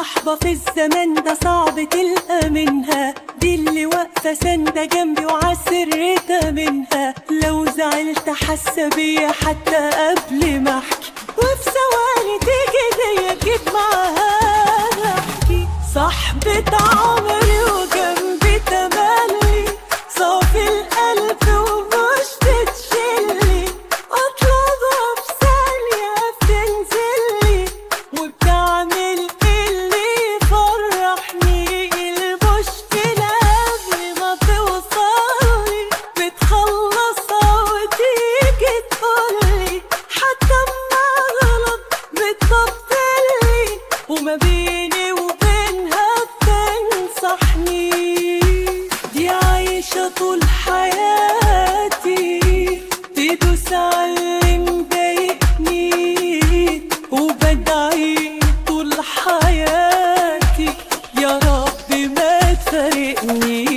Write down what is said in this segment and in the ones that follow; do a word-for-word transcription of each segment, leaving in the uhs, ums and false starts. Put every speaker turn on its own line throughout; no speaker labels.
صاحبة في الزمان ده صعب تلقى منها، دي اللي واقفة ساندة جنبي وعالسر تامنها. لو زعلت حاسة بيا حتى قبل ما احكي، وفي ثواني تيجي دي اجيب معاها احكي. صاحبة عمري وجنبي تملي، صافي القلب ومش بتشلي، اطلبها في ثانية بتنزلي، وبتعمل اللي يفرحني. المشكلة قبل ما توصلي بتخلصها وتيجي تقولي، حتى اما غلط بتبطلي، وما بيني وبينها بتنصحني. دي عايشة طول حياتي تدوس على مضايقني، وبدعي طول حياتي يا رب ما تفارقني.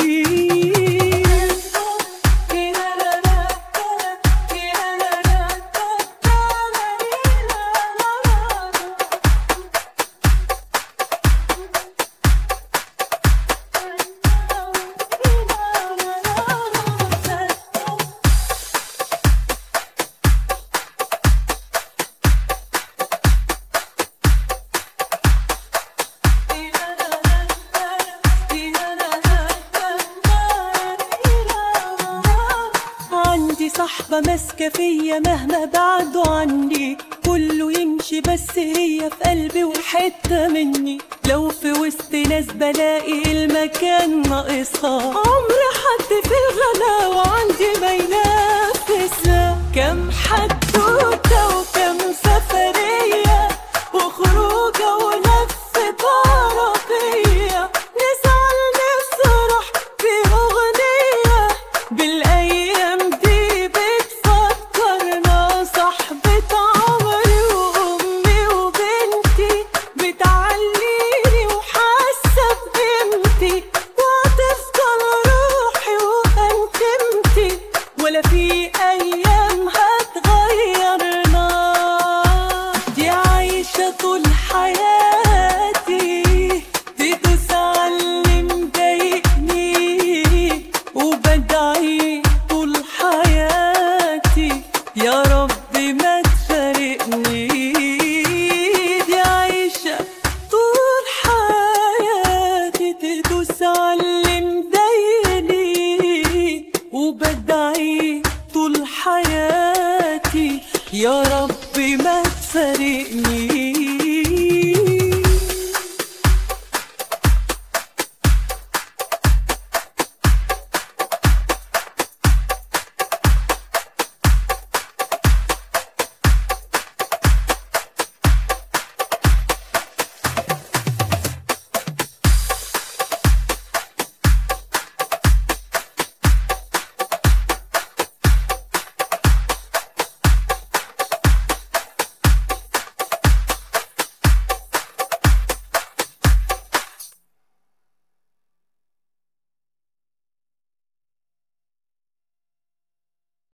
عندي صاحبة ماسكة فيا مهما بعدوا عني، كله يمشي بس هي في قلبي وحتة مني. لو في وسط ناس بلاقي المكان ناقصها، عمر حد في الغلا وعندي ما ينافسها. كم حدوتة وكم سفرية وخروجة ولفة عربية، نزعل نفرح في أغنية بالأيام دي بتفكرنا. صاحبة عمري وأمي وبنتي بتعليني وحاسة بقيمتي، وهتفضل روحي وأنتمتي، ولا في أيام هتغيرنا. دي عايشة طول حياتي تدوس على اللي مضايقني، وبدعي طول حياتي يا رب ما تفارقني. دي عايشة طول حياتي تدوس على اللي مضايقني، وبدعي طول حياتي يا رب